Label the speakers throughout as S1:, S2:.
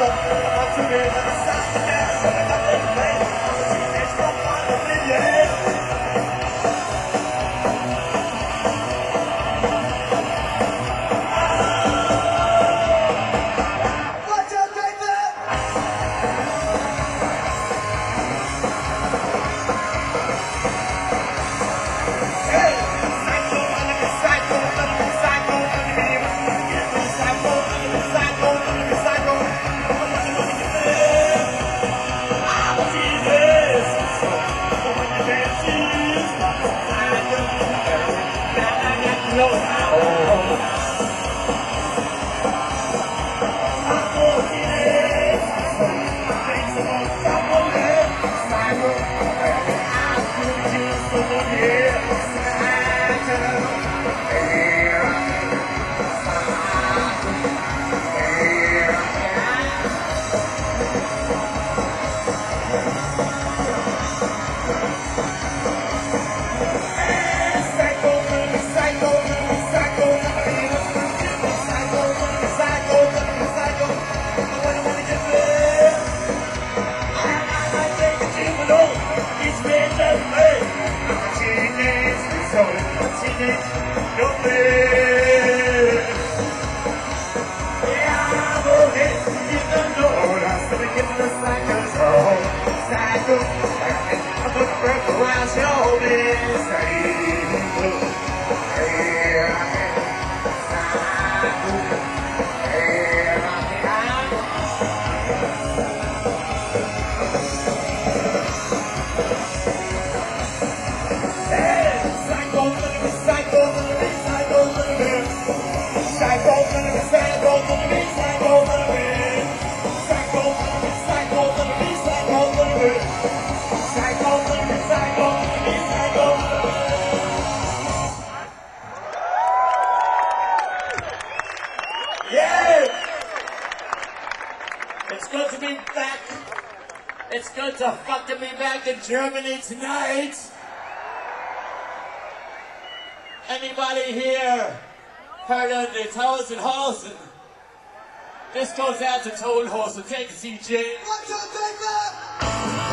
S1: Germany tonight. Anybody here heard of the Tausenhausen? This goes out to Tausenhausen. Take a seat, Jay.
S2: What's your take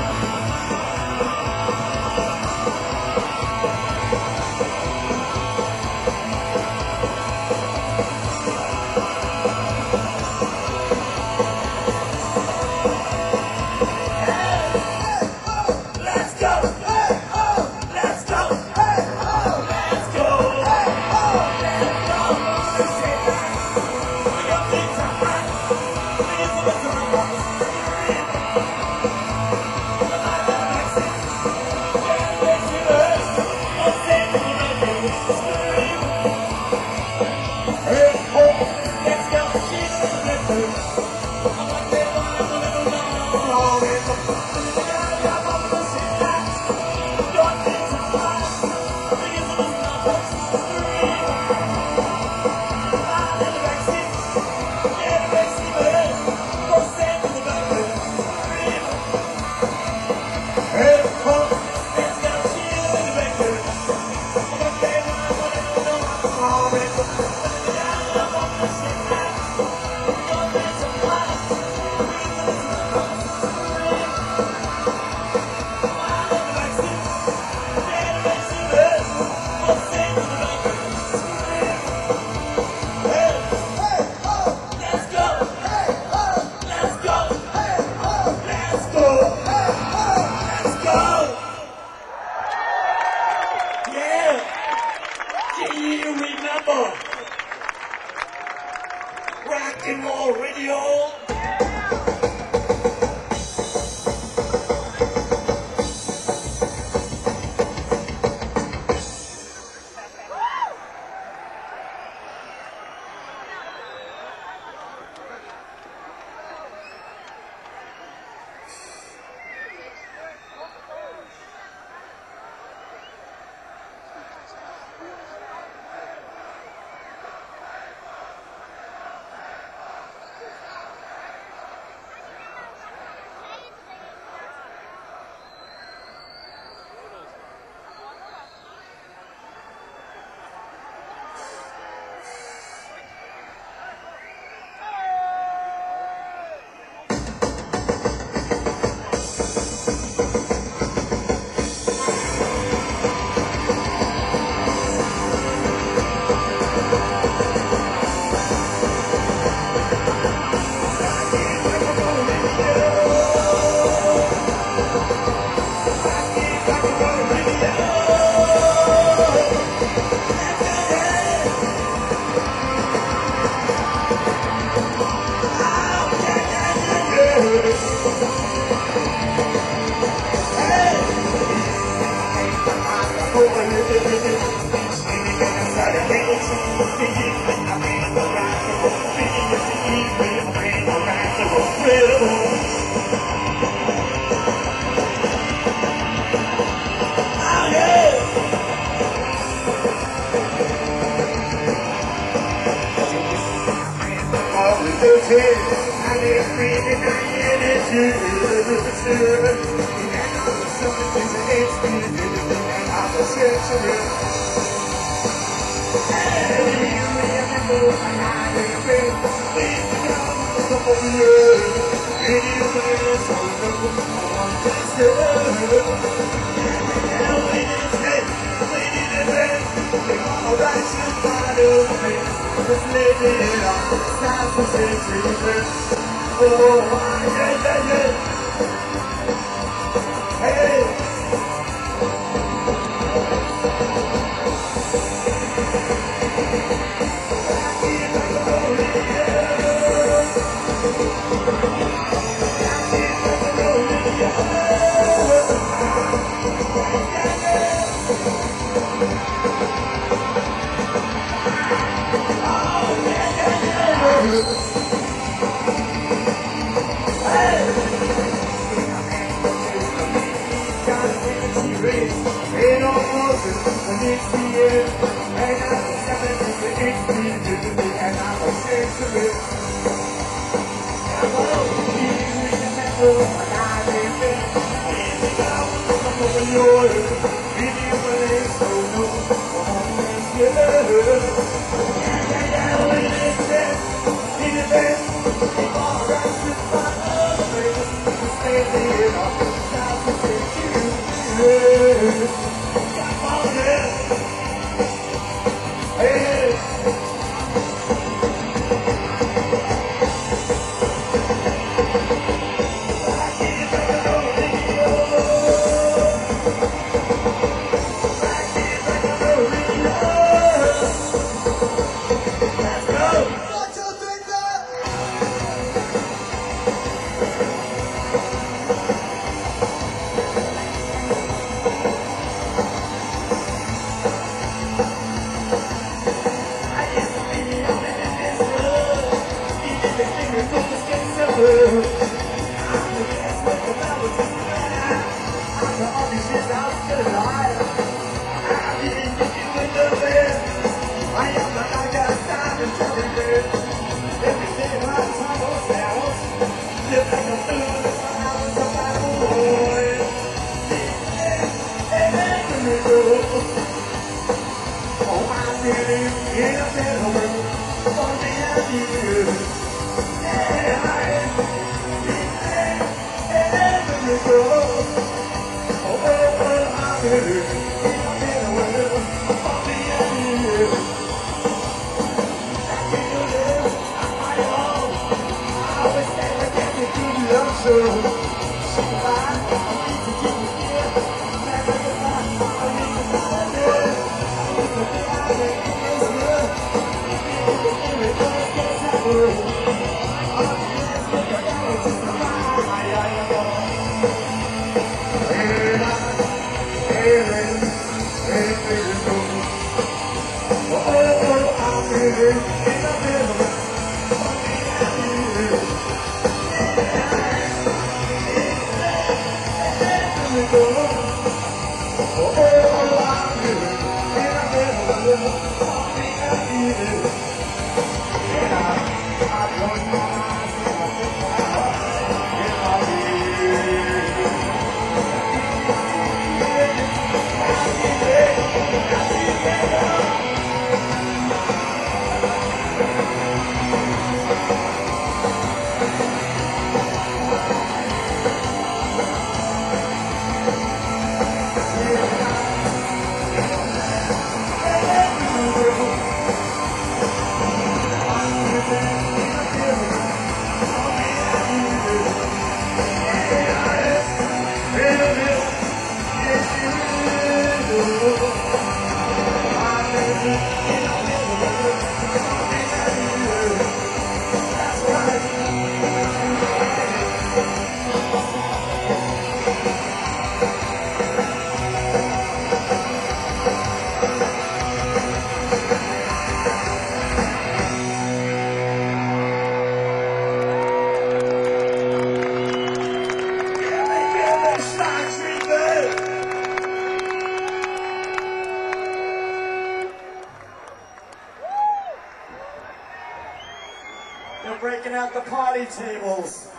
S1: side tables.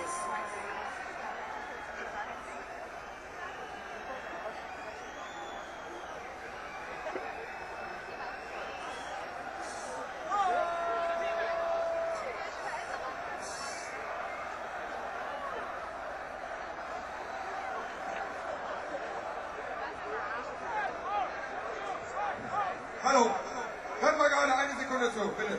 S2: Hallo, hört mal gerade eine Sekunde zu, bitte.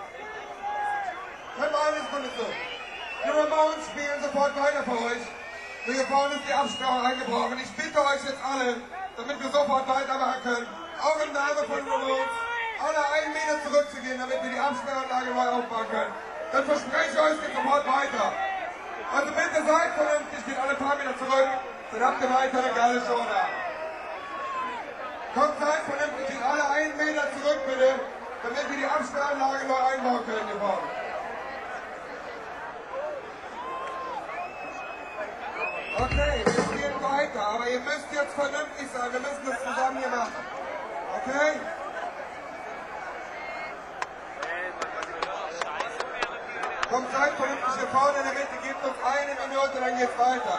S2: Hört mal eine Sekunde zu. Die Ramones spielen sofort weiter für euch. Und hier vorne ist die Absprache eingebrochen. Ich bitte euch jetzt alle, damit wir sofort weitermachen können, auch im Namen von Ramones, alle 1 Meter zurückzugehen, damit wir die Absperranlage neu aufbauen können. Dann verspreche ich euch, es geht sofort weiter. Also bitte seid vernünftig, geht alle paar Meter zurück, dann habt ihr weiter eine geile Show da. Kommt, seid vernünftig, geht alle 1 Meter zurück bitte, damit wir die Absperranlage neu einbauen können hier vorne. Okay, wir spielen weiter, aber ihr müsst jetzt vernünftig sein, wir müssen das zusammen hier machen. Okay? Kommt, seid vernünftig hier vorne in der Mitte, gebt uns 1 Minute, dann geht's weiter.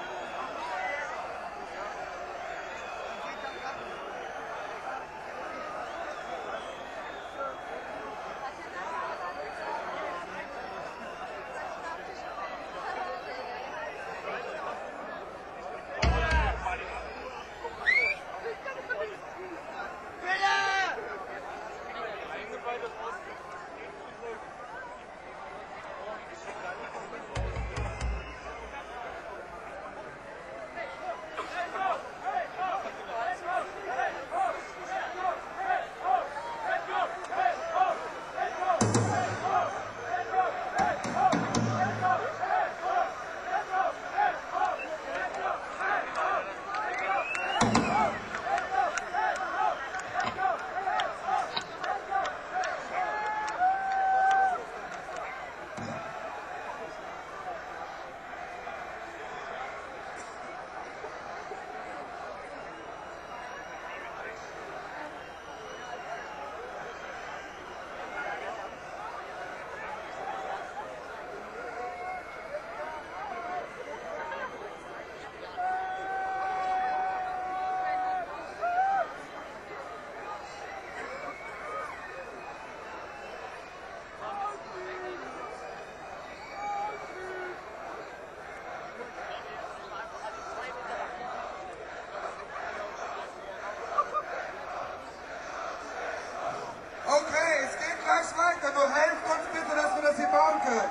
S2: Okay, es geht gleich weiter, nur helft uns bitte, dass wir das hier bauen können.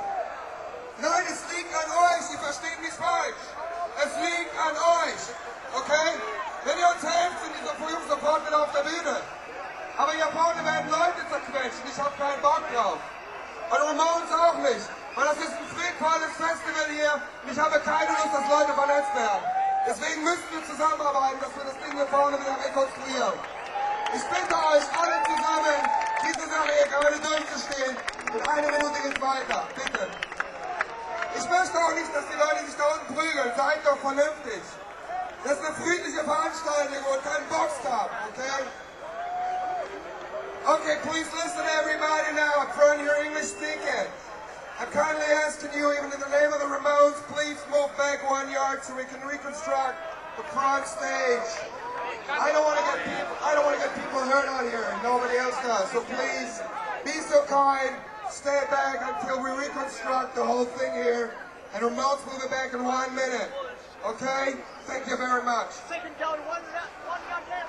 S2: Nein, es liegt an euch, ihr versteht mich falsch. Es liegt an euch, okay? Wenn ihr uns helft, sind diese Jungs sofort wieder auf der Bühne. Aber hier vorne werden Leute zerquetscht, ich habe keinen Bock drauf. Und Ramones auch nicht, weil das ist ein friedvolles Festival hier und ich habe keine Lust, dass Leute verletzt werden. Deswegen müssen wir zusammenarbeiten, dass wir das Ding hier vorne wieder rekonstruieren. Ich bitte euch alle zusammen, diese Sache hier gerade durchzustehen. Und 1 Minute geht's weiter. Bitte. Ich möchte auch nicht, dass die Leute sich da unten prügeln. Seid doch vernünftig. Das ist eine friedliche Veranstaltung und kein Boxkampf, okay? Okay, please listen everybody now. Turn your English speaking. I'm kindly asking you, even in the name of the Ramones, please move back 1 yard so we can reconstruct the front stage. I don't want to get people hurt out here, and nobody else does. So please, be so kind, stay back until we reconstruct the whole thing here, and Ramones will be back in 1 minute. Okay? Thank you very much.
S3: Second down, one yard left.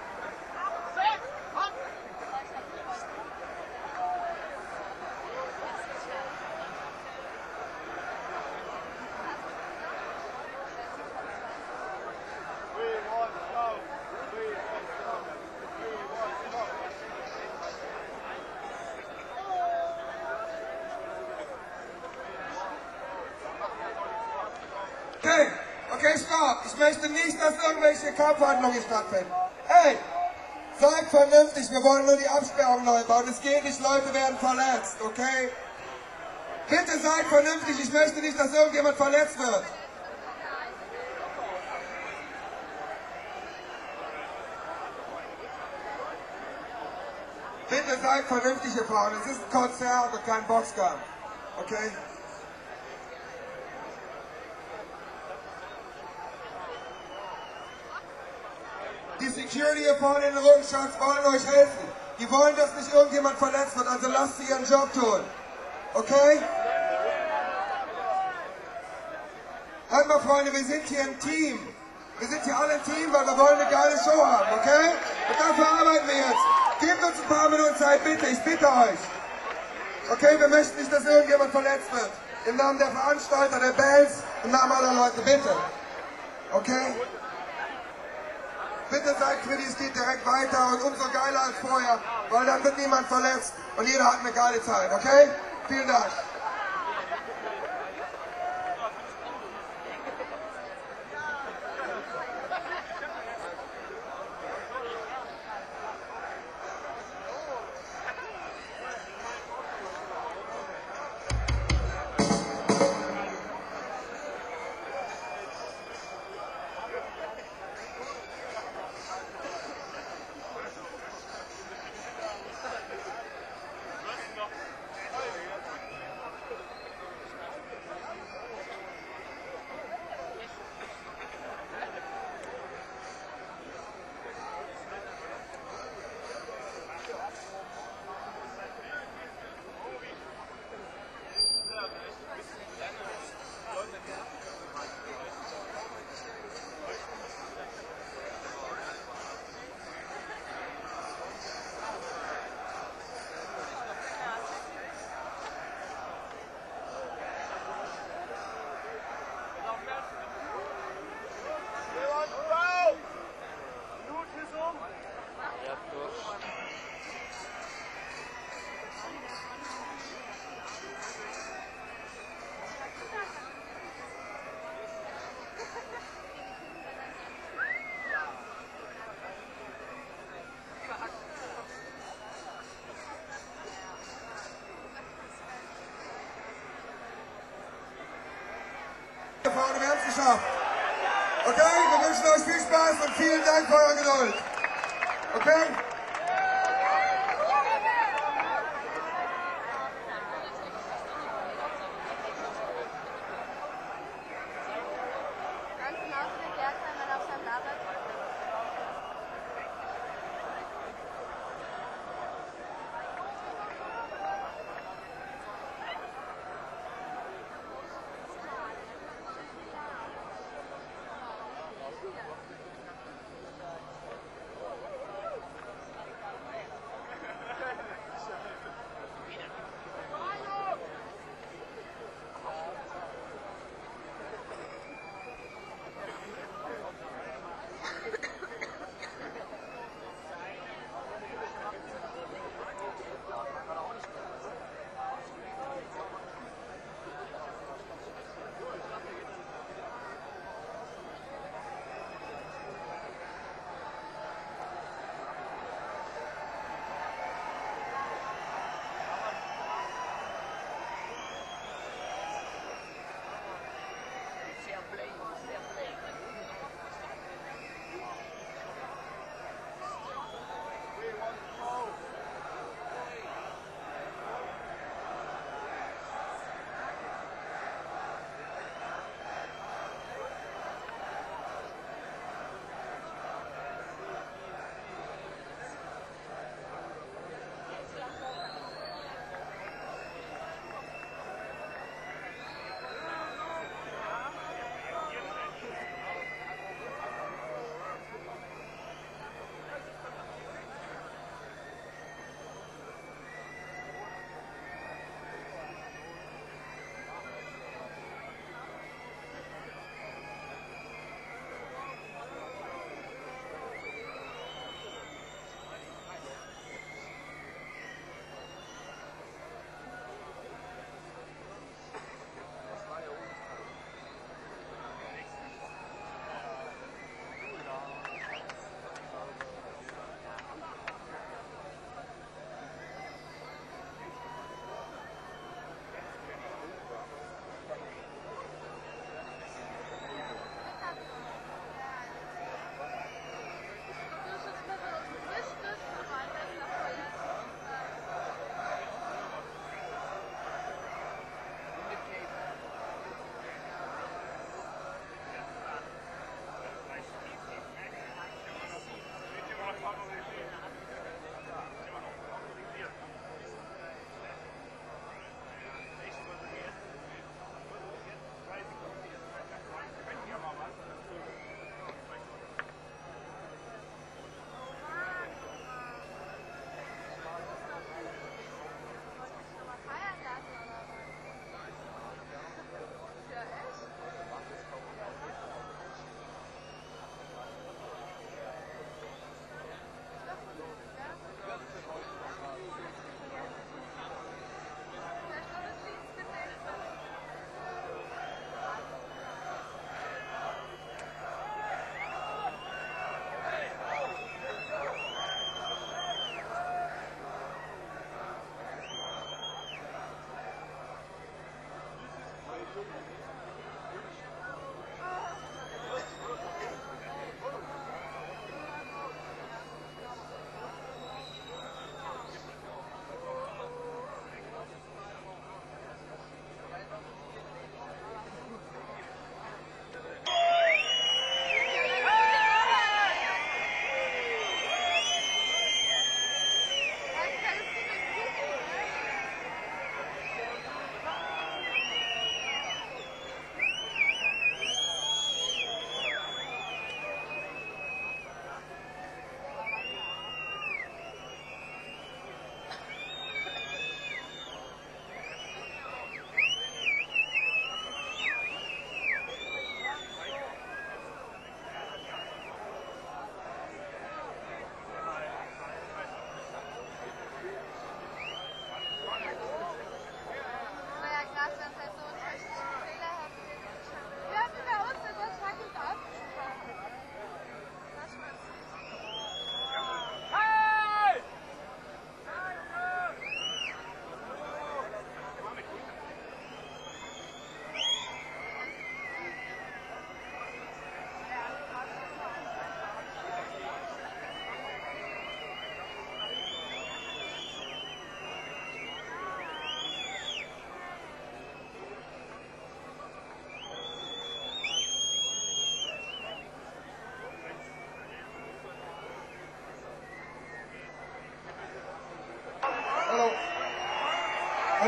S2: Okay, stopp. Ich möchte nicht, dass irgendwelche Kampfhandlungen stattfinden. Hey, seid vernünftig, wir wollen nur die Absperrung neu bauen. Es geht nicht, Leute werden verletzt, okay? Bitte seid vernünftig, ich möchte nicht, dass irgendjemand verletzt wird. Bitte seid vernünftig hier vorne, es ist ein Konzert und kein Boxkampf, okay? Die Security hier vorne in den Rundschatz wollen euch helfen. Die wollen, dass nicht irgendjemand verletzt wird, also lasst sie ihren Job tun. Okay? Halt mal, Freunde, wir sind hier ein Team. Wir sind hier alle ein Team, weil wir wollen eine geile Show haben, okay? Und dafür arbeiten wir jetzt. Gebt uns ein paar Minuten Zeit, bitte, ich bitte euch. Okay, wir möchten nicht, dass irgendjemand verletzt wird. Im Namen der Veranstalter, der Bands, im Namen aller Leute, bitte. Okay? Bitte seid Freddy, es geht direkt weiter und umso geiler als vorher, weil dann wird niemand verletzt und jeder hat eine geile Zeit, okay? Vielen Dank. Freunde, wir haben es geschafft. Okay, wir wünschen euch viel Spaß und vielen Dank für eure Geduld. Okay?
S4: Ganz genau zu der Kehrtime, wenn er auf seinem Lager ist.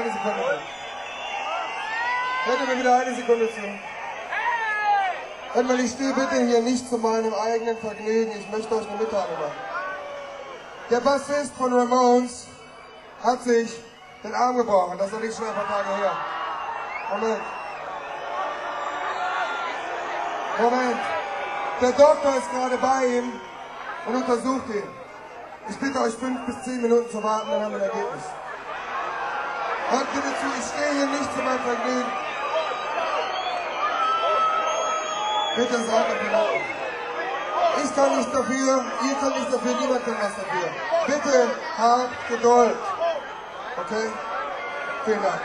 S2: eine Sekunde. Hört ihr mir wieder eine Sekunde zu? Hört mal, ich stehe bitte hier nicht zu meinem eigenen Vergnügen. Ich möchte euch eine Mitteilung machen. Der Bassist von Ramones hat sich den Arm gebrochen. Das ist noch nicht schon ein paar Tage her. Moment. Der Doktor ist gerade bei ihm und untersucht ihn. Ich bitte euch 5 bis 10 Minuten zu warten, dann haben wir ein Ergebnis. Hört bitte zu, ich stehe hier nicht zu meinem Vergnügen. Bitte seid doch genau. Ich kann nichts dafür, ihr könnt nichts dafür, niemand kann was dafür. Bitte habt Geduld. Okay? Vielen Dank.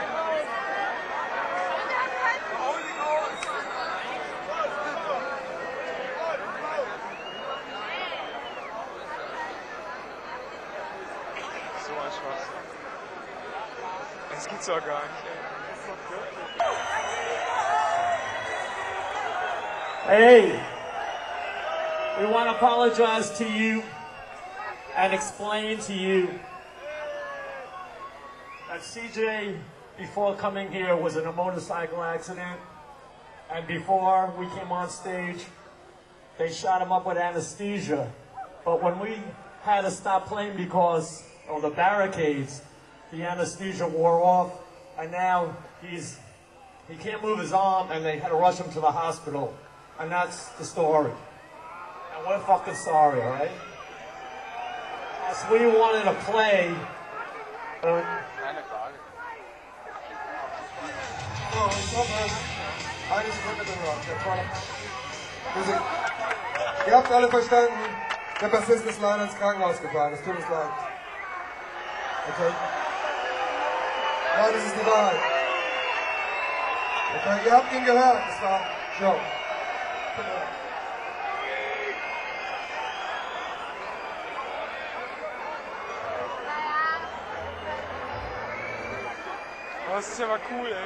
S5: So ein Schwachsinn. Das gibt's doch gar nicht.
S1: Hey, we want to apologize to you and explain to you that CJ, before coming here, was in a motorcycle accident, and before we came on stage, they shot him up with anesthesia. But when we had to stop playing because of the barricades, the anesthesia wore off, and now he can't move his arm, and they had to rush him to the hospital. And that's the story. And we're fucking sorry, alright? As we wanted to play.
S5: Keine Frage.
S2: So, ich hoffe, eine Sekunde nur. Ihr habt alle verstanden, der Bassist ist leider ins Krankenhaus gefahren. Es tut uns leid. Okay? Nein, das ist die Wahrheit. Okay, ihr habt ihn gehört. Das war Show.
S5: Aber das ist ja mal cool, ey.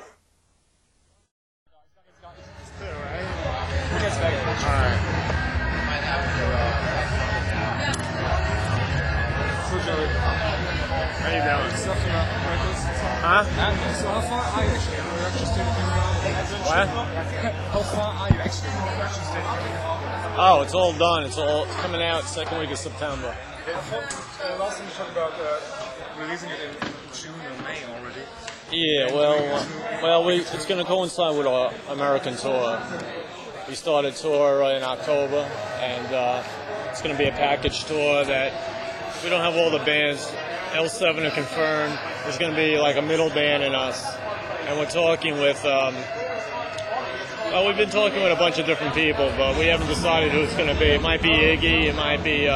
S5: So, Joey. How you doing? Huh? So how far are you actually? We're actually standing
S6: What?
S5: How far are you actually? We're actually standing
S6: Oh, it's all done. It's all coming out second week of September.
S5: Yeah, I thought last time you talked about releasing it in June or May already.
S6: Yeah, it's going to coincide with our American tour. We started tour in October, and it's going to be a package tour that we don't have all the bands. L7 are confirmed. There's going to be like a middle band and us, and we're talking with. Well, we've been talking with a bunch of different people, but we haven't decided who it's going to be. It might be Iggy. It might be.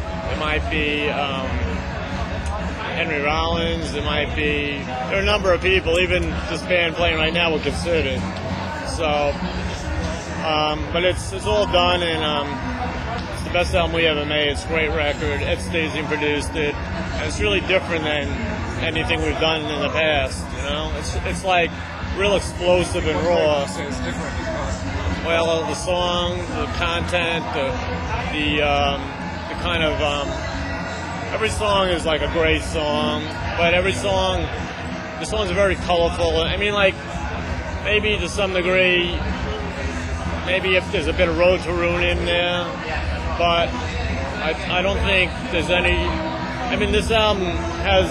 S6: Henry Rollins. It might be. There are a number of people. Even this band playing right now would consider it. So, but it's all done, and it's the best album we ever made. It's a great record. Ed Stasium produced it, and it's really different than anything we've done in the past. You know, it's like real explosive and raw.
S5: So it's different because
S6: Well, the song, the content, the kind of every song is like a great song, but the songs are very colorful. I mean, like maybe to some degree, maybe if there's a bit of Road to Ruin in there, but I don't think there's any. I mean, this album has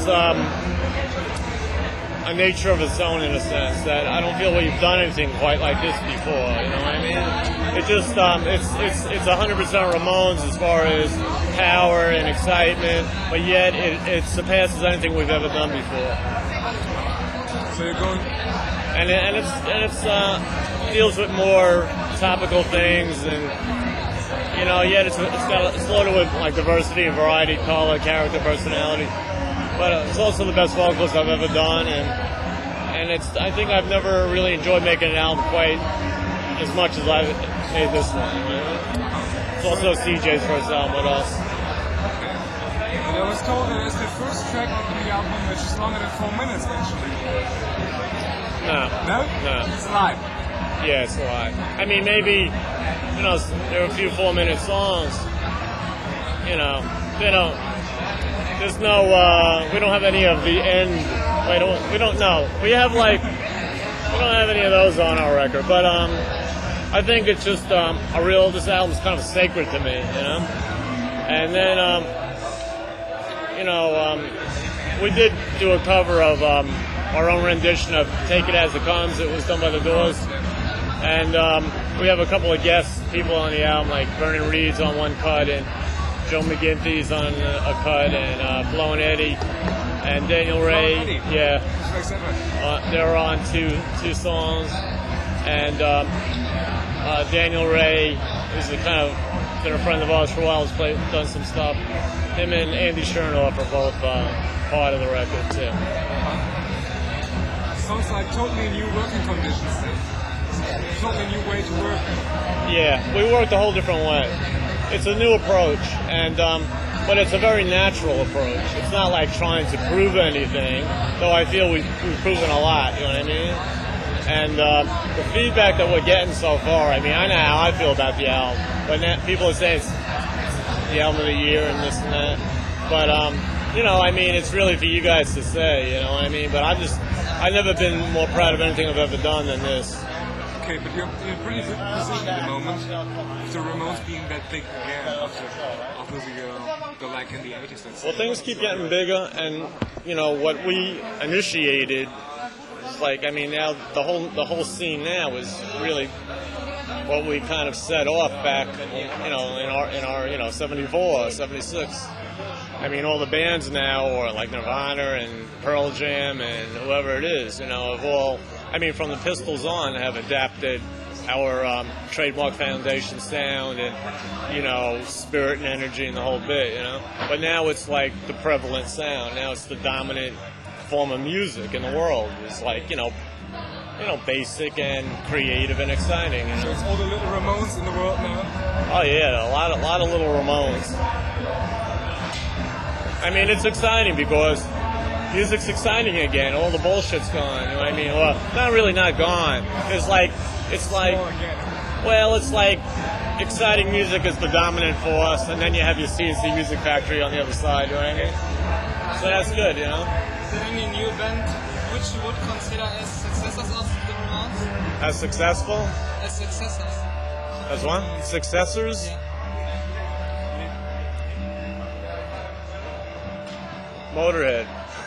S6: a nature of its own in a sense that I don't feel we've done anything quite like this before. You know what I mean? It just it's 100% Ramones as far as power and excitement, but yet it surpasses anything we've ever done before.
S5: so you're going.
S6: And it deals with more topical things, and you know, yet it's loaded with like diversity and variety, color, character, personality. But it's also the best vocals I've ever done, and I think I've never really enjoyed making an album quite as much as I've made this one. You know? It's also CJ's first album with us.
S5: And I was told that it's the first track on the album which is longer than 4 minutes actually.
S6: No.
S5: No? It's live.
S6: Yeah, it's a lot. I mean, maybe, you know, there are a few 4-minute songs. You know, there's no, we don't have any of the end We don't know. We don't have any of those on our record, but I think it's just this album's kind of sacred to me, you know. And then we did do a cover of our own rendition of "Take It As It Comes." It was done by the Doors, and we have a couple of guest people on the album, like Vernon Reed's on one cut, and Joe McGinty's on a cut, and Flo and Eddie, and Daniel Ray. Yeah, they're on two songs, and Daniel Ray is been a friend of ours for a while. Has done some stuff. Him and Andy Chernoff are both part of the record too.
S5: Sounds like totally new working conditions. Totally new way to work.
S6: Yeah, we worked a whole different way. It's a new approach, and but it's a very natural approach. It's not like trying to prove anything, though I feel we've proven a lot, you know what I mean? And the feedback that we're getting so far, I mean, I know how I feel about the album, but people are saying it's the album of the year and this and that. But, I mean, it's really for you guys to say, you know what I mean? But I've never been more proud of anything I've ever done than this.
S5: Okay, but you're in a pretty good position at the moment, with the Ramones being that big again after the like in the 80s, let's say.
S6: Well, things keep getting bigger, and, what we initiated, now the whole scene now is really what we kind of set off back, in our 74, 76. I mean, all the bands now, or like Nirvana and Pearl Jam and whoever it is, have all, from the Pistols on, have adapted our trademark foundation sound and, spirit and energy and the whole bit, But now it's like the prevalent sound. Now it's the dominant form of music in the world. It's like, basic and creative and exciting.
S5: So it's all the little Ramones in the world now?
S6: Oh yeah, a lot of little Ramones. I mean, it's exciting because music's exciting again. All the bullshit's gone. You know what I mean? Well, not gone. It's like exciting music is the dominant force, and then you have your CNC Music Factory on the other side. You know what I mean? So that's good,
S7: Is there any new band which you would consider as successors of the Ramones?
S6: As successful?
S7: As successors.
S6: As what? Successors?
S7: Yeah.
S6: Motorhead.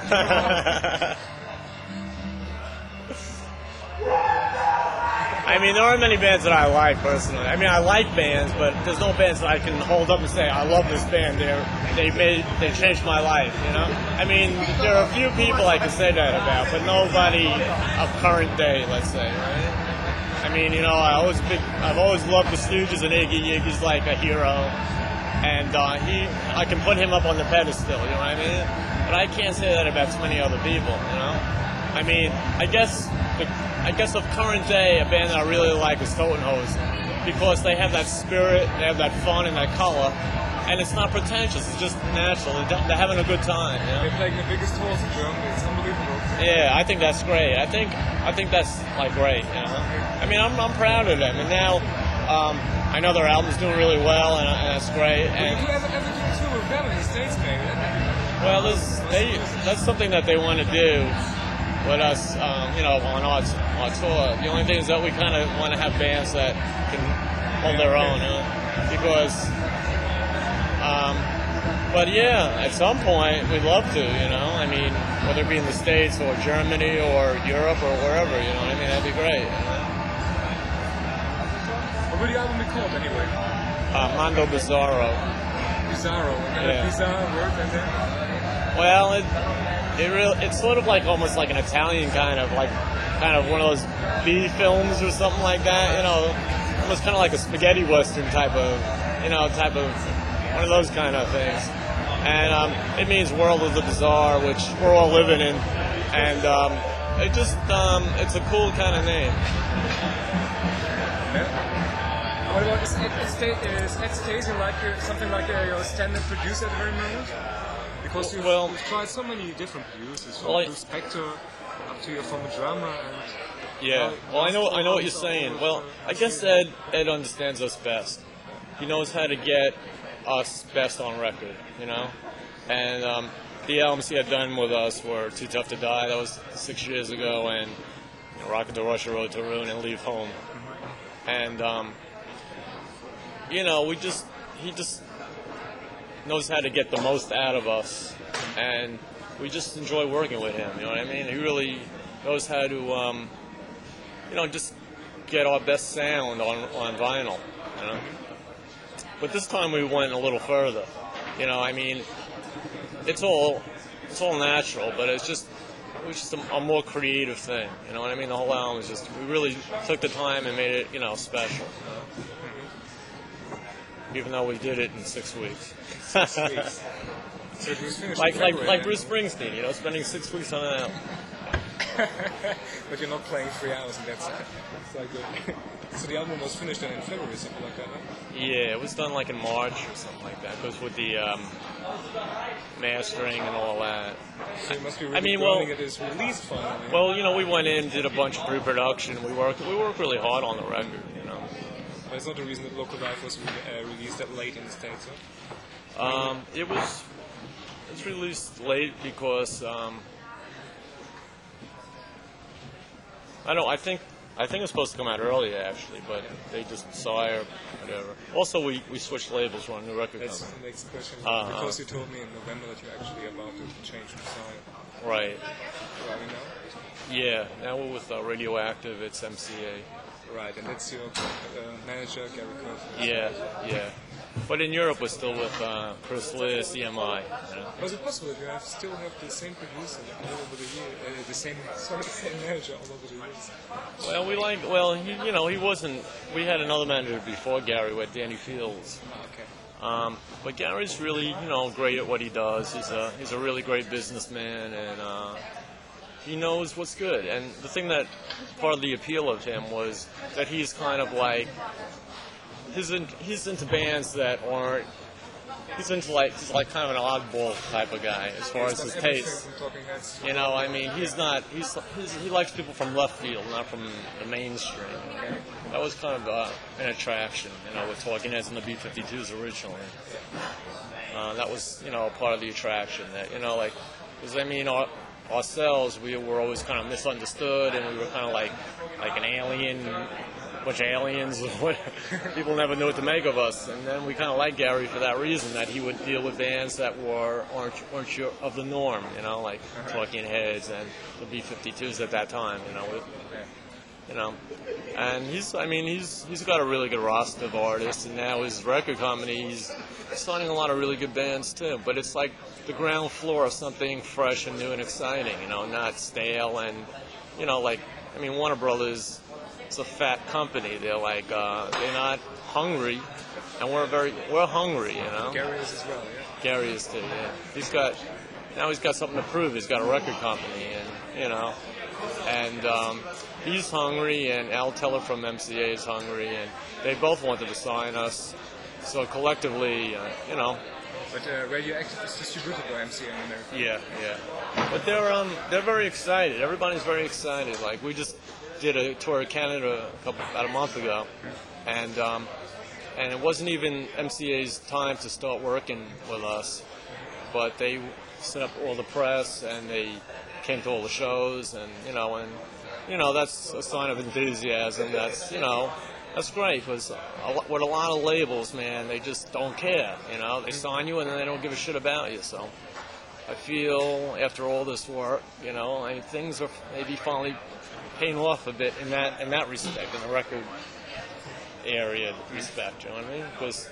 S6: There aren't many bands that I like personally. I like bands, but there's no bands that I can hold up and say I love this band. They changed my life. There are a few people I can say that about, but nobody of current day, let's say, right? I've always loved the Stooges, and Iggy's like a hero, and I can put him up on the pedestal. You know what I mean? But I can't say that about too many other people. I guess of current day, a band that I really like is Totenhose, because they have that spirit, they have that fun and that color, and it's not pretentious. It's just natural. They're having a good time.
S5: They're playing the biggest tours in Germany. It's unbelievable.
S6: Yeah, I think that's great. I think that's great. I'm proud of them, and now I know their album's doing really well, and that's great. And
S5: you ever do a tour with them in the States, maybe?
S6: Well, that's something that they want to do with us, on our tour. The only thing is that we kind of want to have bands that can hold their own, because, but yeah, at some point we'd love to, whether it be in the States or Germany or Europe or wherever, that'd be great.
S5: What would the album be called anyway?
S6: Mondo Bizarro.
S5: Bizarro, and then a bizarre word, and then?
S6: Well, it's sort of like almost like an Italian kind of one of those B films or something like that, almost kind of like a spaghetti western type of one of those kind of things. And it means world of the bizarre, which we're all living in, and it's a cool kind of name.
S5: What about is Ed Stasium something like your standard producer at the very moment? Because you've tried so many different producers, from Bruce Spector up to your former drummer. And
S6: yeah, I know what you're saying. Well, I guess Ed understands us best. He knows how to get us best on record, and the albums he had done with us were Too Tough to Die. That was 6 years ago, and Rocket to Russia, Road to Ruin, and Leave Home. And he just knows how to get the most out of us, and we just enjoy working with him. You know what I mean? He really knows how to, just get our best sound on vinyl. You know? But this time we went a little further. You know, I mean, it's all natural, but it was just a more creative thing. You know what I mean? The whole album was just, we really took the time and made it, special. Even though we did it in 6 weeks.
S5: 6 weeks. So it was finished
S6: like Bruce Springsteen, spending 6 weeks on an album.
S5: But you're not playing 3 hours and that's it. It's like good. So the album was finished then in February, something like that, right?
S6: Yeah, it was done like in March or something like that. It goes with the mastering and all that.
S5: So you must be really burning it is released finally.
S6: Well, we went in, did a bunch of pre-production. We worked really hard on the record,
S5: But it's not the reason that Local Life was released that late in the States, huh?
S6: It's released late because I think it was supposed to come out earlier actually, but they just saw it or whatever. Also, we switched labels on a new record
S5: That's
S6: company.
S5: the next question. Because you told me in November that you're actually about to change the sign.
S6: Right.
S5: Where are we now?
S6: Yeah. Now we're with Radioactive. It's MCA.
S5: Right, and that's your manager, Gary Curtis.
S6: Yeah. But in Europe, we're still with Chris Liss, EMI.
S5: Was it possible that you still have the same producer all over the year, the same manager all over the years?
S6: Well, he wasn't. We had another manager before Gary, with Danny Fields.
S5: Oh, okay.
S6: But Gary's really, great at what he does. He's a really great businessman, and he knows what's good. And the thing that part of the appeal of him was that he's kind of like he's into bands that aren't. He's like kind of an oddball type of guy as far as his taste. I mean, he likes people from left field, not from the mainstream. That was kind of an attraction, with Talking Heads and the B-52s originally. That was, part of the attraction. That, because I mean, ourselves, we were always kind of misunderstood, and we were kind of like an alien. Bunch of aliens. People never knew what to make of us, and then we kind of liked Gary for that reason, that he would deal with bands that weren't sure of the norm, like Talking Heads and the B-52s at that time, and he's got a really good roster of artists, and now his record company, he's signing a lot of really good bands too, but it's like the ground floor of something fresh and new and exciting, not stale, and Warner Brothers. It's a fat company. They're like they're not hungry, and we're hungry,
S5: Gary is as well, yeah.
S6: Gary is too, yeah. He's got something to prove. He's got a record company, and he's hungry, and Al Teller from MCA is hungry, and they both wanted to sign us. So collectively,
S5: But Radioactive is distributed by MCA in America.
S6: Yeah. But they're very excited. Everybody's very excited. Like we just did a tour of Canada about a month ago, and it wasn't even MCA's time to start working with us, but they set up all the press and they came to all the shows, and that's a sign of enthusiasm. That's great, because with a lot of labels, man, they just don't care. They sign you and then they don't give a shit about you. So I feel after all this work, things are maybe finally paying off a bit in that respect, in the record area respect, you know what I mean? Because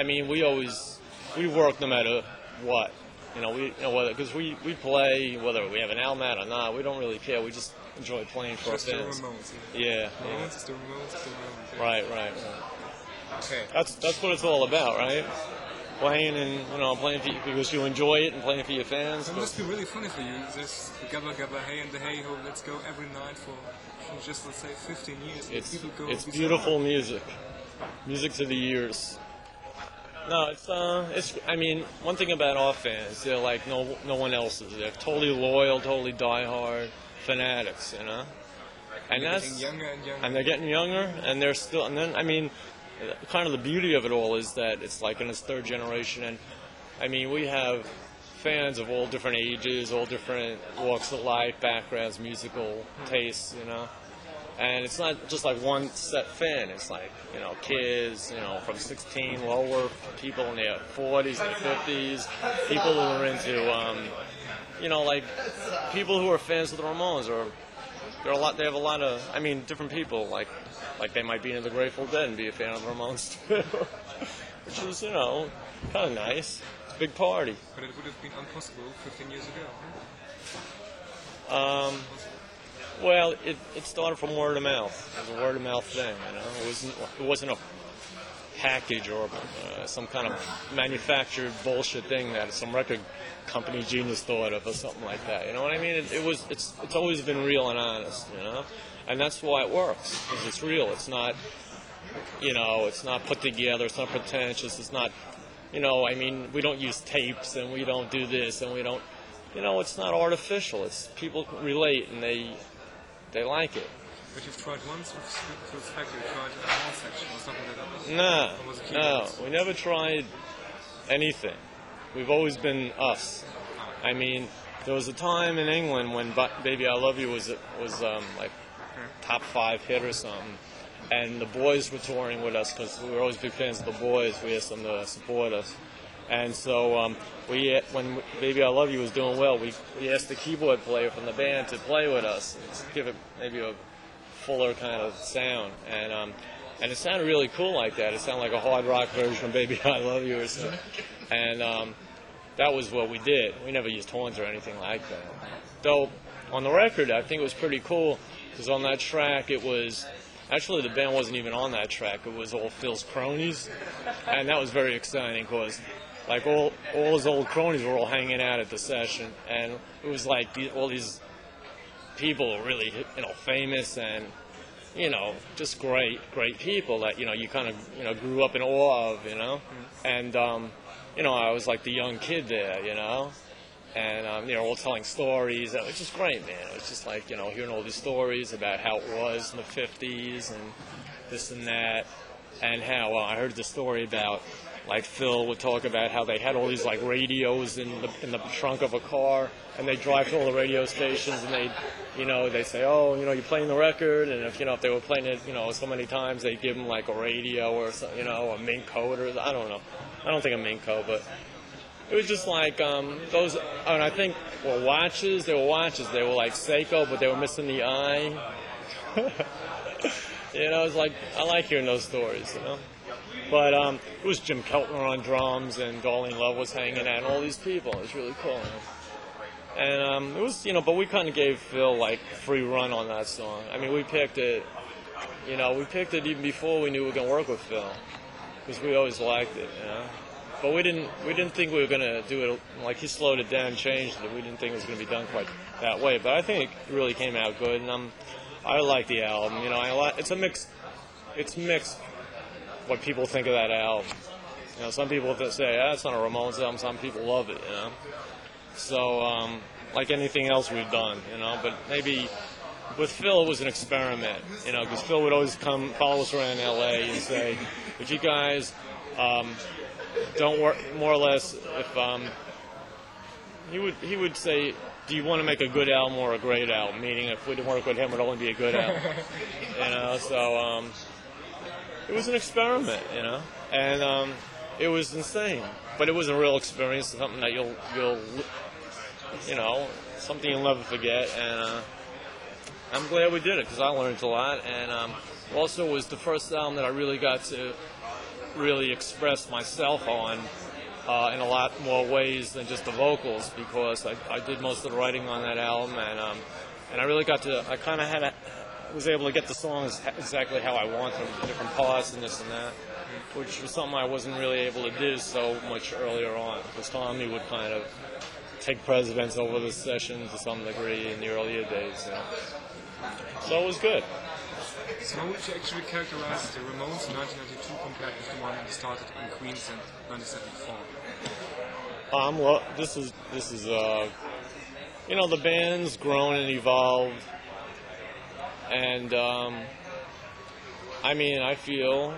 S6: we work no matter what, because we play whether we have an album out or not. We don't really care. We just enjoy playing for our fans. Yeah.
S5: Ramones, the Ramones.
S6: Right.
S5: Okay.
S6: That's what it's all about, right? Playing and playing because you enjoy it and playing for your fans.
S5: It must be really funny for you. This Gabba Gabba Hey and the Hey Ho, let's go every night for just, let's say, 15 years.
S6: It's beautiful music to the ears. No, it's. One thing about our fans, they're like no one else's. They're totally loyal, totally diehard fanatics, And that's
S5: getting younger and younger.
S6: And they're getting younger, and they're still. And then kind of the beauty of it all is that it's like in its third generation, and we have fans of all different ages, all different walks of life, backgrounds, musical tastes, you know. And it's not just like one set fan. It's like, you know, kids, you know, from 16 lower, people in their 40s and 50s, people who are into, you know, like people who are fans of the Ramones, or they have a lot of, I mean, different people, like they might be into the Grateful Dead and be a fan of the Ramones too, which is, you know, kind of nice. It's a big party.
S5: But it would have been impossible 15 years ago.
S6: Well, it started from word of mouth. It was a word of mouth thing, you know. It wasn't a package or some kind of manufactured bullshit thing that some record company genius thought of or something like that. You know what I mean? It's always been real and honest, you know. And that's why it works, because it's real. It's not, you know, it's not put together. It's not pretentious. It's not, you know. I mean, we don't use tapes and we don't do this and we don't. You know, it's not artificial. It's people relate and they like it.
S5: But you've tried once with Spectre, you tried a horn section or something like that?
S6: No, we never tried anything. We've always been us. I mean, there was a time in England when Baby I Love You was like top 5 hit or something, and the Boys were touring with us because we were always big fans of the Boys. We asked them to support us. And so when Baby I Love You was doing well, we asked the keyboard player from the band to play with us and give it maybe a fuller kind of sound. And it sounded really cool like that. It sounded like a hard rock version of Baby I Love You or something. And that was what we did. We never used horns or anything like that. Though on the record, I think it was pretty cool because on that track it was... Actually, the band wasn't even on that track. It was all Phil's cronies. And that was very exciting because... like all his old cronies were all hanging out at the session, and it was like all these people were really, you know, famous and, you know, just great people that, you know, you kind of, you know, grew up in awe of, you know, and you know, I was like the young kid there, you know, and you know, all telling stories. It was just great, man. It was just like, you know, hearing all these stories about how it was in the 50s and this and that, and how I heard the story about. Like Phil would talk about how they had all these like radios in the trunk of a car, and they drive to all the radio stations, and they, you know, they say, oh, you know, you're playing the record, and if, you know, if they were playing it, you know, so many times, they give them like a radio or something, you know, a mink coat or I don't know, I don't think a mink coat, but it was just like those, and I think were watches. They were like Seiko, but they were missing the eye. You know, it's like I like hearing those stories, you know. But it was Jim Keltner on drums, and Darlene Love was hanging out, and all these people. It was really cool. And it was, you know, but we kind of gave Phil, like, free run on that song. I mean, we picked it, you know, even before we knew we were going to work with Phil, because we always liked it, you know. But we didn't think we were going to do it, like, he slowed it down, changed it. We didn't think it was going to be done quite that way. But I think it really came out good, and I like the album. You know, it's mixed. What people think of that album. You know, some people say, it's not a Ramones album. Some people love it, you know. So, like anything else we've done, you know. But maybe with Phil, it was an experiment, you know, because Phil would always come follow us around L.A. and say, if you guys don't work, more or less, if he would say, do you want to make a good album or a great album? Meaning, if we didn't work with him, it would only be a good album, you know. So. It was an experiment, you know, and it was insane. But it was a real experience, something that you'll, you know, something you'll never forget. And I'm glad we did it because I learned a lot. And also, it was the first album that I really got to really express myself on in a lot more ways than just the vocals, because I did most of the writing on that album, and I really got to. I kind of was able to get the songs exactly how I want them, different parts and this and that, which was something I wasn't really able to do so much earlier on, because Tommy would kind of take precedence over the session to some degree in the earlier days, you know. So it was good.
S5: So how would you actually characterize the Ramones in 1992 compared with the one that started in Queens in 1974?
S6: This is you know, the band's grown and evolved. And, I mean, I feel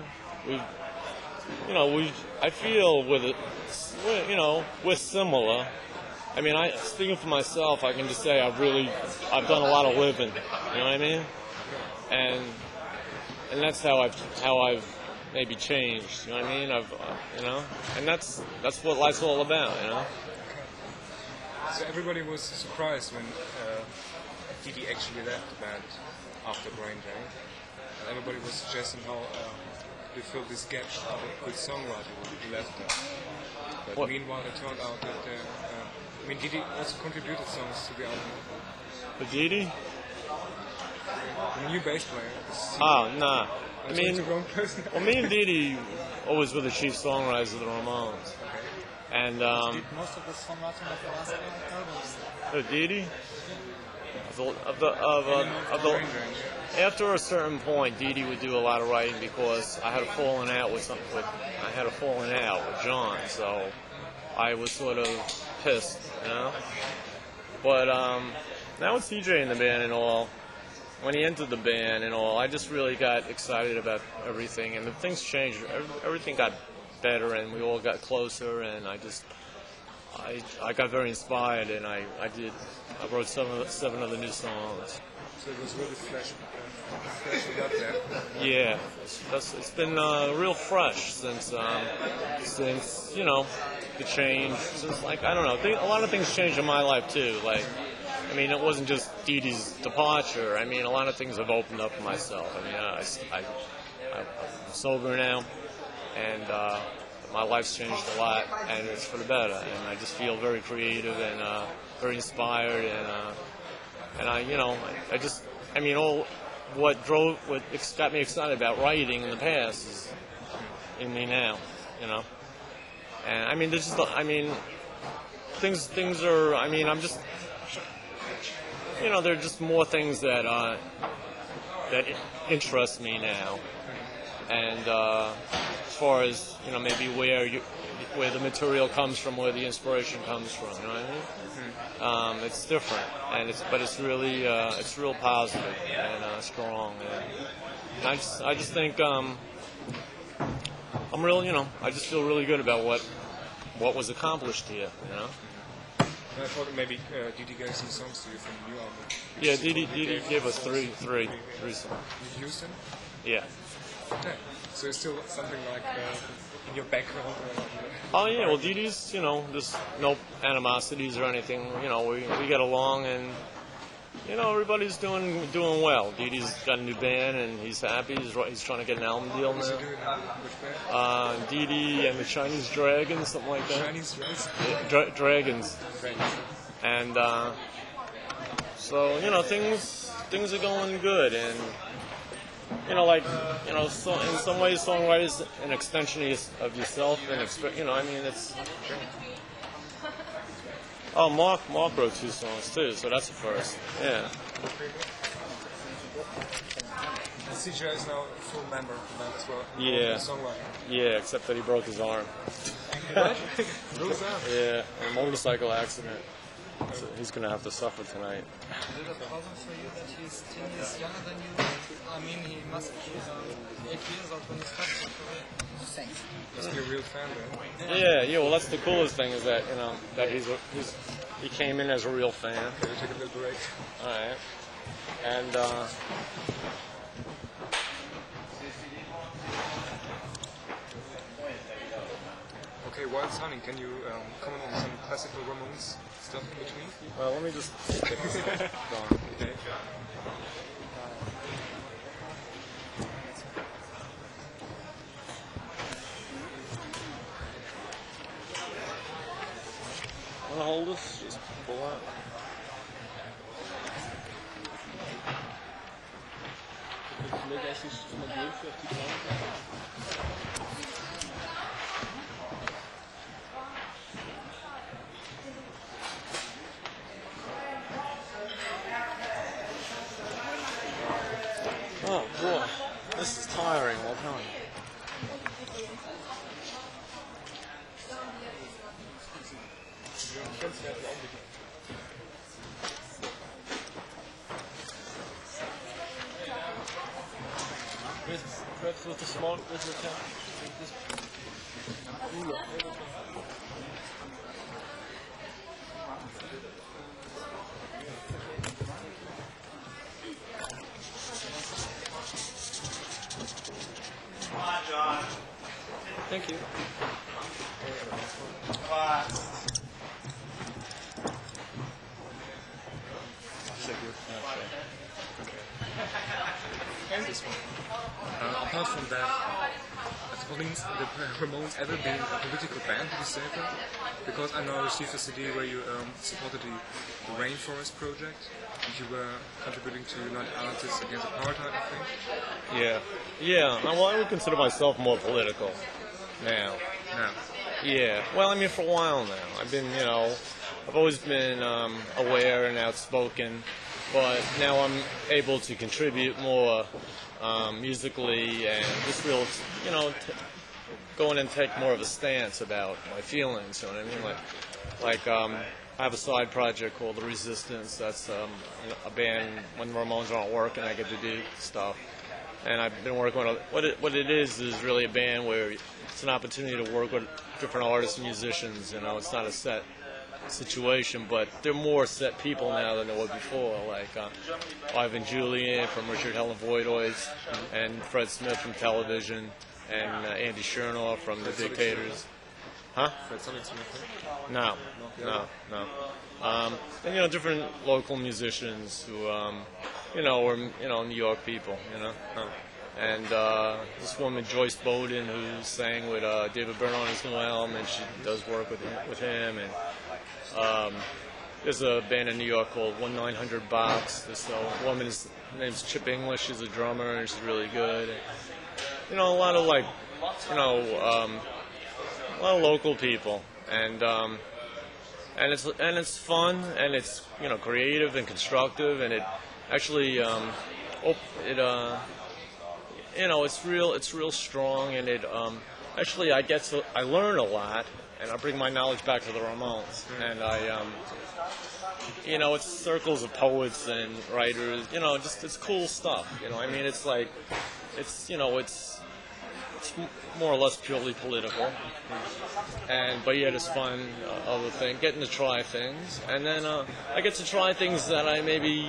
S6: we're similar, I mean, speaking for myself, I can just say I've done a lot of living. You know what I mean? And that's how I've maybe changed. You know what I mean? And that's what life's all about. You know.
S5: So everybody was surprised when Didi actually left the band after Brain Drain. And everybody was suggesting how they filled this gap of a good songwriter who left them. But meanwhile, it turned out that Didi also contributed songs to the album.
S6: But Didi?
S5: The new bass player.
S6: Oh, nah. I
S5: the
S6: mean,
S5: wrong person.
S6: well, me and Didi always were the chief songwriters of the Ramones. And
S7: Did most of the songwriting of the last albums.
S6: Didi? After a certain point, Didi would do a lot of writing because I had a falling out with John, so I was sort of pissed, you know. But now with CJ in the band and all, when he entered the band and all, I just really got excited about everything, and things changed. Everything got better, and we all got closer, and I got very inspired, and I wrote seven of the new songs.
S5: So it was really fresh up there.
S6: Yeah, it's been real fresh since you know, the change. Since, like, I don't know, a lot of things changed in my life too. Like, I mean, it wasn't just Didi's departure. I mean, a lot of things have opened up for myself. I mean, I'm sober now, and my life's changed a lot, and it's for the better. And I just feel very creative and very inspired, and all what got me excited about writing in the past is in me now, you know. And I mean, things are. I mean, I'm just, you know, there are just more things that interest me now, and as far as, you know, maybe where the material comes from, where the inspiration comes from, you know what I mean? Mm-hmm. It's different, and it's really it's real positive and strong, and I just think I'm real, you know, I just feel really good about what was accomplished here, you know.
S5: I thought maybe Didi gave some songs to you from the new album.
S6: Yeah, Didi gave us three songs.
S5: You used them?
S6: Yeah.
S5: Okay. So it's still something like in your background?
S6: Oh yeah, well Didi's, you know, there's no animosities or anything. You know, we get along, and, you know, everybody's doing well. Didi's got a new band, and he's happy. He's trying to get an album deal now.
S5: What's he doing now? Which band?
S6: Didi and the Chinese Dragons, something like that.
S5: Chinese Dragons?
S6: Yeah, Dragons. And so, you know, things are going good, and, you know, like, you know, so in some ways, songwriting's an extension of yourself, and you know, I mean, it's. Oh, Mark wrote 2 songs too, so that's a first. Yeah.
S5: CJ is now a full member of the band as well.
S6: Yeah.
S5: Songwriter.
S6: Yeah, except that he broke his arm.
S5: What? Broke that?
S6: Yeah, a motorcycle accident. So he's gonna have to suffer tonight.
S7: Is it a problem for you that he's 10 years younger than you? I mean, he must be 8 years old when he started his career. Thanks.
S5: Must be a real fan then.
S6: Yeah. Well, that's the coolest thing, is that, you know, that he came in as a real fan.
S5: Okay, we take a little break.
S6: All right. And
S5: Okay, while sounding, can you comment on some classical Ramones stuff in between?
S6: well, let me just get this going.
S5: Okay.
S6: Want to hold this? Just pull out. Oh boy, this is tiring, I'll tell you. Perhaps with the smoke, with the
S5: Thank you. And this one. Apart from that, have the Ramones ever been a political band, would you say that? Because I know I received a CD where you supported the Rainforest Project, and you were contributing to United Artists Against Apartheid, I think.
S6: Yeah. Well, I would consider myself more political now.
S5: Now.
S6: Yeah. Well, I mean, for a while now. I've always been aware and outspoken, but now I'm able to contribute more musically and just go in and take more of a stance about my feelings. You know what I mean? I have a side project called The Resistance. That's a band when the Ramones aren't working, I get to do stuff. And I've been working with what it is really a band where it's an opportunity to work with different artists and musicians. It's not a set situation, but they're more set people now than there were before, like Ivan Julian from Richard Helen Voidoids, and Fred Smith from Television, and Andy Chernoff from The Dictators. Huh?
S5: Fred Smith?
S6: No. And different local musicians who were New York people, And this woman, Joyce Bowden, who sang with David Byrne on his new album, and she does work with him. And there's a band in New York called 1-900 Box. This woman's name's Chip English. She's a drummer, and she's really good. And, a lot of a lot of local people, and it's fun, and it's creative and constructive, and it actually it's real strong, and it actually I learn a lot, and I bring my knowledge back to the Ramones, and it's circles of poets and writers, it's cool stuff, I mean, it's like it's more or less purely political, but yet it's fun, other thing, getting to try things, and then I get to try things that I maybe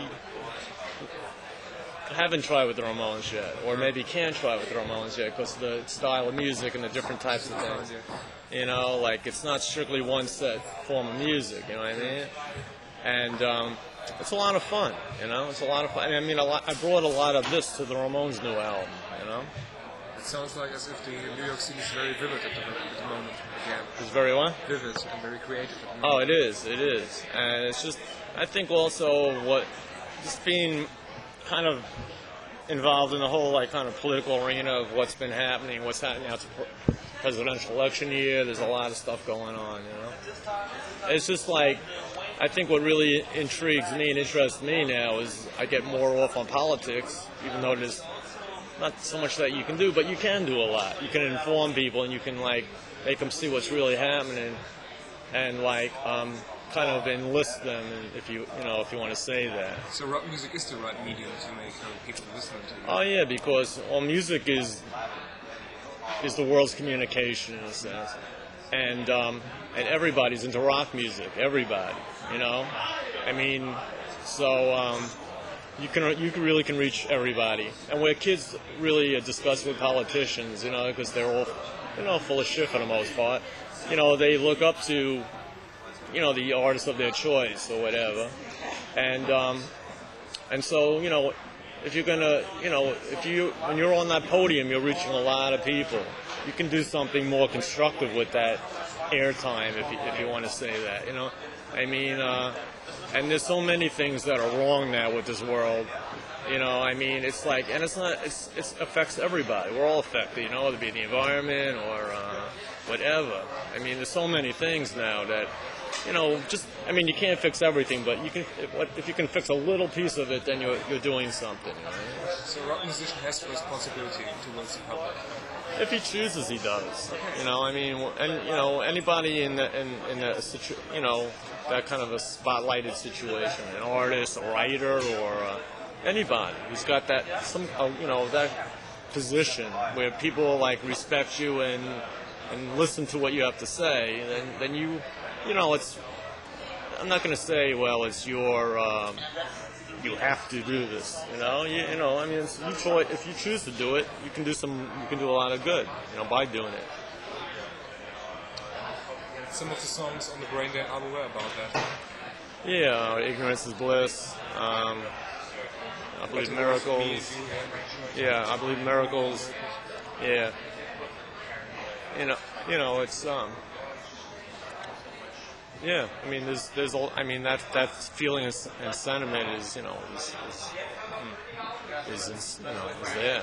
S6: haven't tried with the Ramones yet, or maybe can't try with the Ramones yet because of the style of music and the different types of things. It's not strictly one set form of music, you know what I mean? And it's a lot of fun, it's a lot of fun. I mean, I brought a lot of this to the Ramones' new album,
S5: It sounds like as if the New York City is very vivid at the moment again.
S6: It's very what?
S5: Vivid and very creative at the
S6: Oh,
S5: moment.
S6: it is. And it's just, I think also just being kind of involved in the whole kind of political arena of what's been happening, what's happening now. It's a presidential election year. There's a lot of stuff going on, It's just I think what really intrigues me and interests me now is I get more off on politics, even though there's not so much that you can do, but you can do a lot. You can inform people, and you can make them see what's really happening, and kind of enlist them, if you want to say that.
S5: So rock music is the right medium to make people listen to you.
S6: Oh yeah, because music is the world's communication in a sense, and everybody's into rock music. Everybody, I mean, so you really can reach everybody, and where kids really discuss with politicians, because they're all full of shit for the most part. They look up to the artist of their choice or whatever, and so if you're gonna when you're on that podium, you're reaching a lot of people. You can do something more constructive with that airtime, if you want to say that. I mean, and there's so many things that are wrong now with this world. I mean, it's and it affects everybody. We're all affected, whether it be the environment or whatever. I mean, there's so many things now that, you can't fix everything, but if you can fix a little piece of it, then you're doing something.
S5: So a rock musician has the responsibility towards the public.
S6: If he chooses, he does. I mean, and anybody in that kind of a spotlighted situation, an artist, a writer, or anybody who's got that that position where people respect you and listen to what you have to say, then you it's. I'm not going to say, well, it's your you have to do this. You know. I mean, if you choose to do it, you can do a lot of good. By doing it.
S5: Some of the songs on the Brain Dead album were about that.
S6: Yeah, Ignorance is Bliss. I believe Miracles. Yeah, I believe Miracles. Yeah. It's yeah. I mean, there's I mean that feeling and sentiment is there.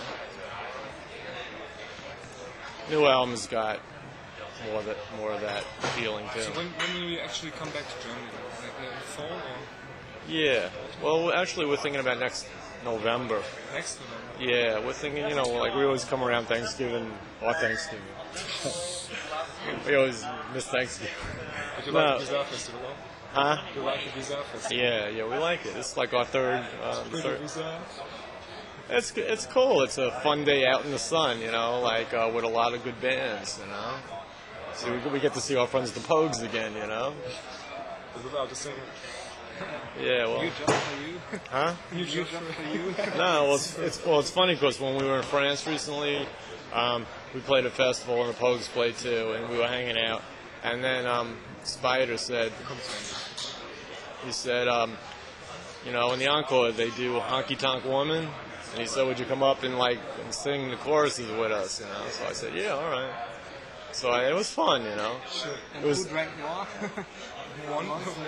S6: New album's got more of that feeling too.
S5: So when will you actually come back to Germany? Like in the fall or?
S6: Yeah. Well, actually, we're thinking about next November.
S5: Next November?
S6: Yeah, we're thinking, like we always come around Thanksgiving or Thanksgiving. We always miss Thanksgiving.
S5: But you like the Bizarre Festival?
S6: Huh?
S5: You like the Bizarre Festival?
S6: Yeah, we like it. It's like our third.
S5: Bizarre?
S6: It's cool. It's a fun day out in the sun, like with a lot of good bands, So we get to see our friends the Pogues again,
S5: Without the singer.
S6: Yeah, well.
S5: You jump for you?
S6: Huh?
S5: You jump for you?
S6: No, it's funny because when we were in France recently, we played a festival and the Pogues played too, and we were hanging out. And then Spider said, in the encore they do Honky Tonk Woman, and he said, would you come up and sing the choruses with us, So I said, yeah, all right. So it was fun,
S5: Sure. And
S6: it was,
S5: who drank more? One.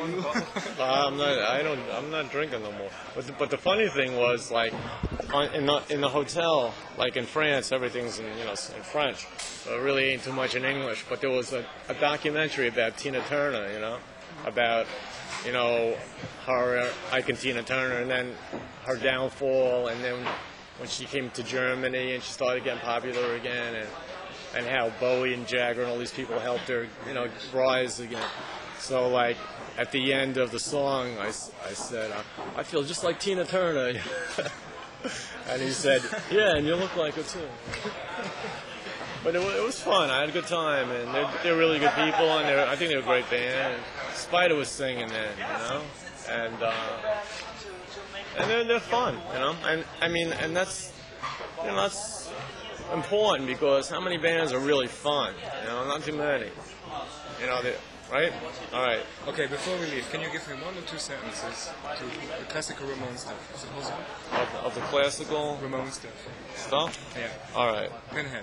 S6: I'm not drinking no more. But the funny thing was, in the hotel, in France, everything's in French. So it really ain't too much in English. But there was a documentary about Tina Turner, about her, Ike and Tina Turner, and then her downfall, and then when she came to Germany and she started getting popular again, and how Bowie and Jagger and all these people helped her, rise again. So, at the end of the song, I said, I feel just like Tina Turner. And he said, yeah, and you look like her too. But it was fun. I had a good time, and they're really good people, and I think they're a great band. And Spider was singing then, and they're fun, And I mean, and that's important because how many bands are really fun? Not too many. Right? All right.
S5: Okay, before we leave, can you give me 1 or 2 sentences to the classical Ramones stuff? Is it possible?
S6: Of the classical
S5: Ramones stuff? Yeah.
S6: All right.
S5: Pinhead.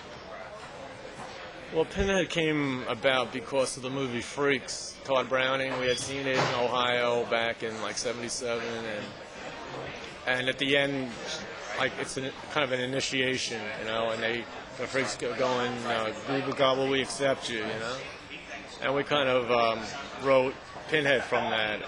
S6: Well, Pinhead came about because of the movie Freaks. Todd Browning, we had seen it in Ohio back in '77, and at the end, it's kind of an initiation, and the Freaks go going, Google Gobble, we accept you, And we kind of wrote Pinhead from that,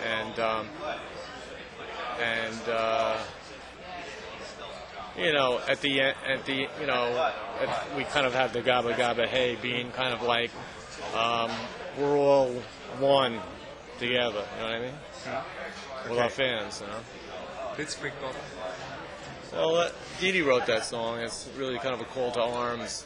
S6: at the end, we kind of have the Gabba Gabba Hey being kind of we're all one together. You know what I mean? With our fans,
S5: Blitzkrieg Bob.
S6: Well, Dee Dee wrote that song. It's really kind of a call to arms.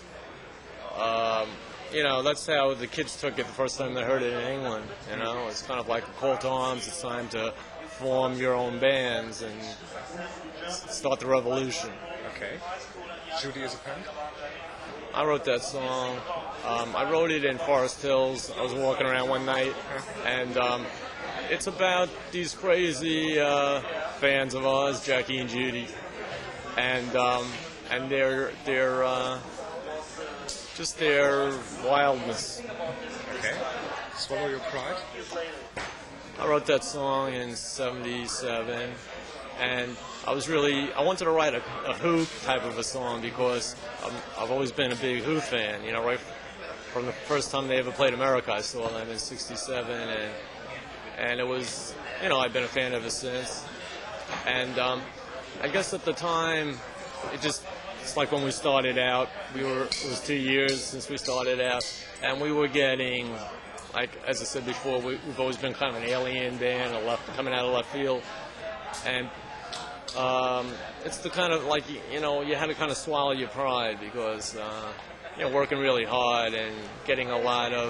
S6: That's how the kids took it the first time they heard it in England. It's kind of like a call to arms. It's time to form your own bands and start the revolution.
S5: Okay. Judy is a punk?
S6: I wrote that song. I wrote it in Forest Hills. I was walking around one night, and it's about these crazy fans of ours, Jackie and Judy, and their just their wildness.
S5: Okay. Swallow Your Pride?
S6: I wrote that song in '77, and I wanted to write a Who type of a song because I've always been a big Who fan, right from the first time they ever played America. I saw them in '67, and it was, I've been a fan ever since. And I guess at the time, it's like when we started out, it was 2 years since we started out, and we were getting, as I said before, we've always been kind of an alien band, coming out of left field, and it's the kind of you had to kind of swallow your pride because working really hard and getting a lot of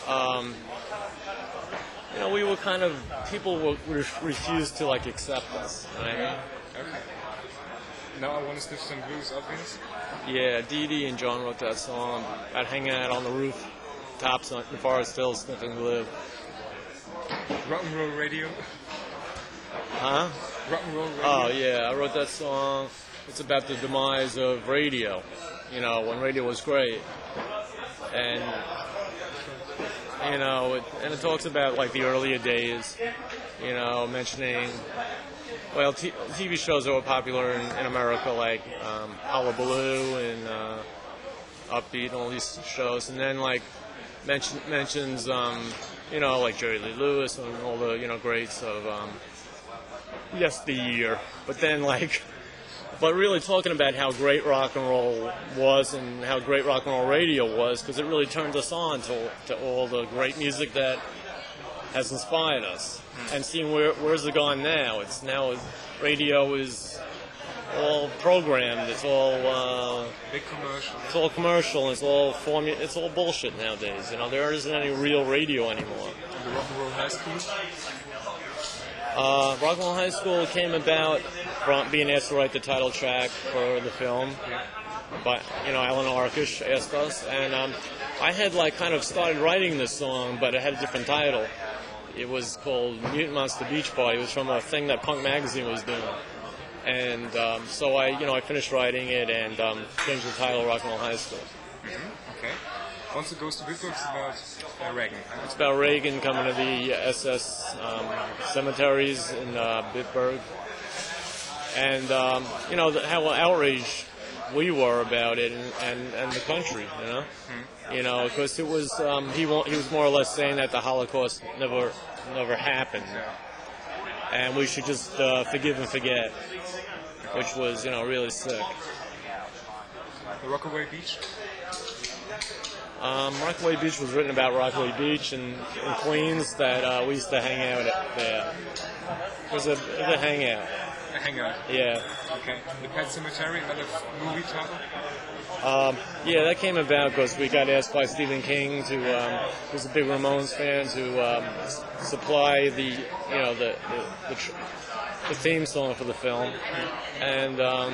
S6: you know, we were kind of, people would refuse to like accept us. You know what I mean?
S5: Okay. Now I want to sniff some blues, obvious.
S6: Yeah, Dee Dee and John wrote that song about hanging out on the roof tops in Forest Hill sniffing glue.
S5: Rock and roll radio.
S6: Huh?
S5: Rock and roll radio.
S6: Oh yeah, I wrote that song. It's about the demise of radio. You know, when radio was great, and you know, it talks about like the earlier days. You know, mentioning TV shows that were popular in America, like Hullabaloo and Upbeat and all these shows, and then like mentions you know, like Jerry Lee Lewis and all the, you know, greats of yesteryear. But then but really talking about how great rock and roll was and how great rock and roll radio was, because it really turned us on to all the great music that has inspired us. And seeing where's it gone now? It's now radio is all programmed. It's all
S5: big commercial.
S6: It's all commercial. It's all It's all bullshit nowadays. You know, there isn't any real radio anymore.
S5: And the Rock and Roll High School.
S6: Rock and Roll High School came about from being asked to write the title track for the film. But you know, Alan Arkish asked us, and I had kind of started writing this song, but it had a different title. It was called Mutant Monster Beach Party. It was from a thing that Punk Magazine was doing. And so I finished writing it and changed the title Rock and Roll High School.
S5: Mm-hmm. Okay. Once it goes to Bitburg, it's about Reagan.
S6: It's about Reagan coming to the SS cemeteries in Bitburg. And, you know, how outraged we were about it and the country, you know? Mm-hmm. You know, because it was, he was more or less saying that the Holocaust never happened. And we should just forgive and forget, which was, you know, really sick.
S5: The Rockaway Beach?
S6: Rockaway Beach was written about Rockaway Beach in Queens that we used to hang out at there. It was a hangout.
S5: A hangout?
S6: Yeah.
S5: Okay. The Pet Cemetery, another movie title?
S6: Yeah, that came about because we got asked by Stephen King to, who's a big Ramones fan, to supply the theme song for the film, and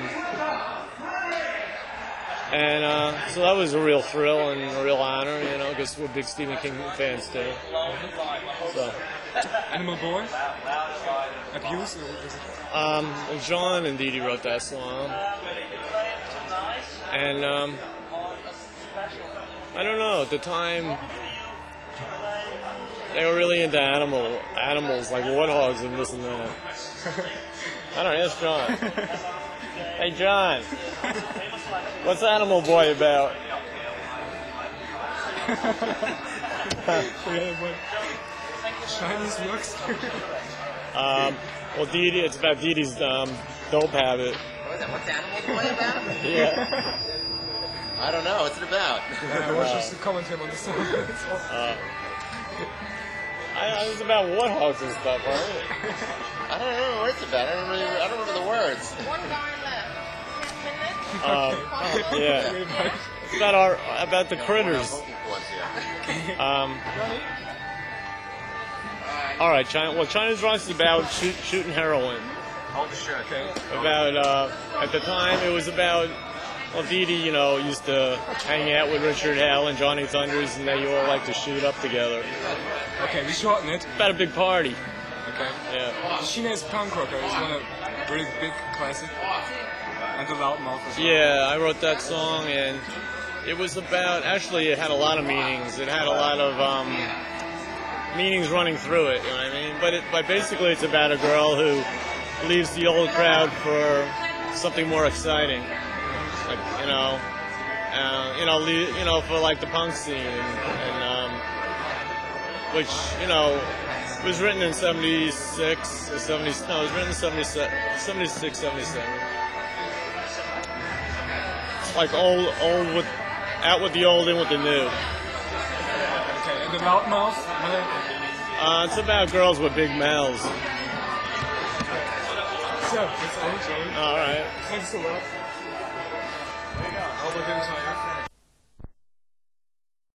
S6: so that was a real thrill and a real honor, you know, because we're big Stephen King fans too. So.
S5: Animal Boy? Abuse?
S6: John and Dee Dee wrote that song. And I don't know, at the time they were really into animals like warthogs and this and that. I don't know, ask John. Hey John, what's Animal Boy about?
S5: Chinese looks?
S6: Well, Dee Dee, it's about Dee Dee's dope habit.
S8: What's Animal Boy about?
S6: Yeah.
S8: I don't know. What's it about?
S5: I want you to comment him on the song.
S6: It's about warthogs and stuff, right?
S8: I don't know what it's about. I don't remember the words.
S4: One guy left.
S6: Yeah. It's about the critters. All right, China. Well, China's Rocks is about shooting heroin.
S8: Hold the shirt.
S5: Okay.
S6: About at the time it was about. Well, Dee Dee, you know, used to hang out with Richard Hell and Johnny Thunders, and they all like to shoot up together.
S5: Okay, we shorten it.
S6: About a big party.
S5: Okay.
S6: Yeah.
S5: Sheena's Punk Rocker is one of really big classic. And the Loudmouth as well.
S6: Yeah, I wrote that song, and it was about. Actually, it had a lot of meanings. It had a lot of meanings running through it. You know what I mean? But basically, it's about a girl who leaves the old crowd for something more exciting. Like for like the punk scene, and which was written in 76 or 70. No, it was written in 76, 77. Like old out with the old, in with the new.
S5: Okay, and the Loudmouth?
S6: It's about girls with big mouths.
S5: So, that's all.
S6: All right.
S5: Thanks a lot. There you go. All the